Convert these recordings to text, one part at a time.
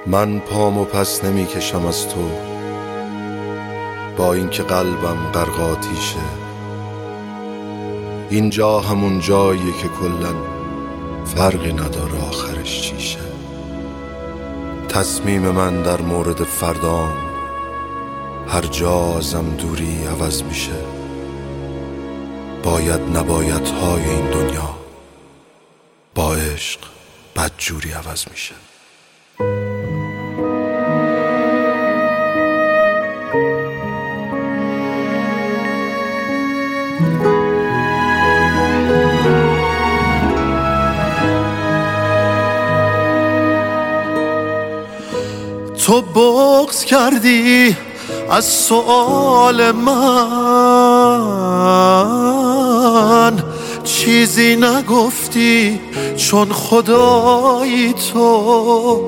من پامو پس نمی کشم از تو، با اینکه قلبم غرق آتیشه. اینجا همون جاییه که کلن فرقی نداره آخرش چیشه. تصمیم من در مورد فردام هر جا ازم دوری عوض میشه. باید نباید های این دنیا با عشق بدجوری عوض میشه. تو بغض کردی از سؤال من، چیزی نگفتی چون خدایی تو.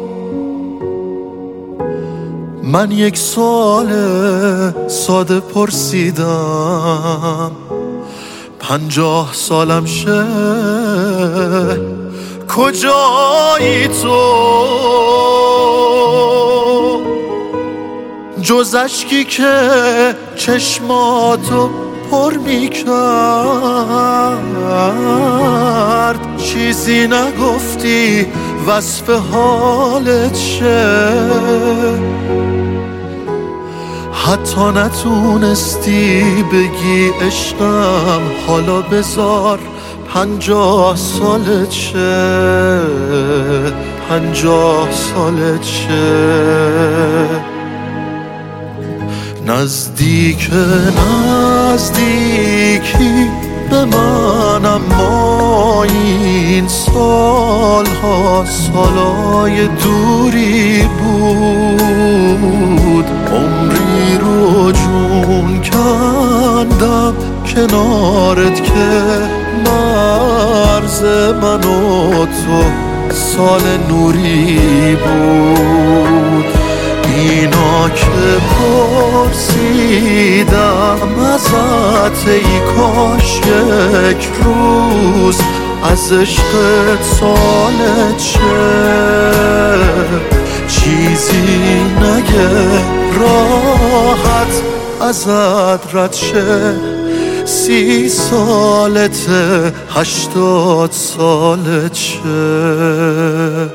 من یک سوال ساده پرسیدم، 50 سالم شه کجایی تو؟ جز اشکی که چشماتو پر میکرد، چیزی نگفتی وصف حالت شه. حتی نتونستی بگی عشقم، حالا بذار 50 سالت شه، 50 سالت شه. نزدیکی به من، اما این سالها سالای دوری بود. عمری رو جون کندم کنارت که مرز من و تو سال نوری بود. اینا که پرسیدم ازت، ای کاش یک روز از عشقت سالت شه. چیزی نگه راحت ازت رد شه. 30 سالته 80 سالت شه.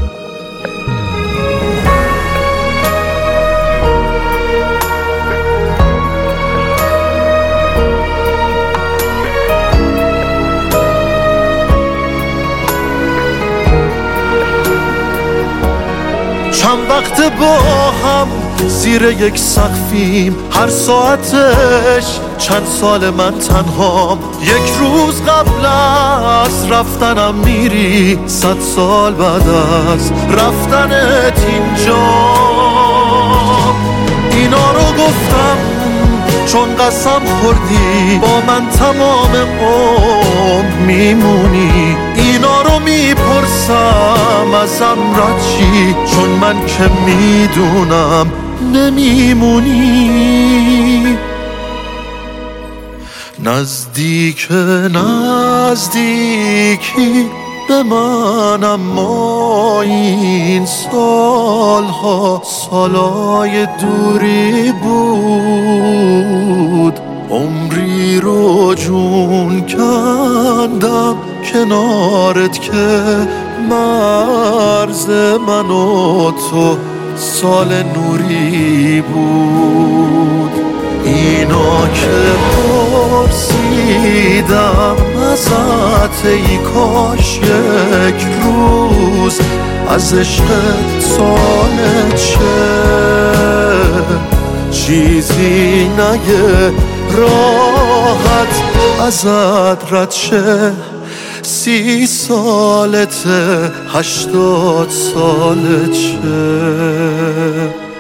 چند وقت با هم زیر یک سقفیم، هر ساعتش چند سال من تنهام. یک روز قبل از رفتنم میری، 100 سال بعد از رفتنت اینجا. اینا رو گفتم چون قسم خوردی با من تمام عمر میمونی. اینا رو میپرسم ازم رد چی، چون من که میدونم نمیمونی. نزدیکی به من، اما این سالها سالای دوری بود. عمری رو جون کندم کنارت که مرز من و تو سال نوری بود. اینا که پرسیدم ازت، ای کاش یک روز از عشقت سالت شه. چیزی نگه راحت ازت رد شه. 30 سالته 80 سالت شه.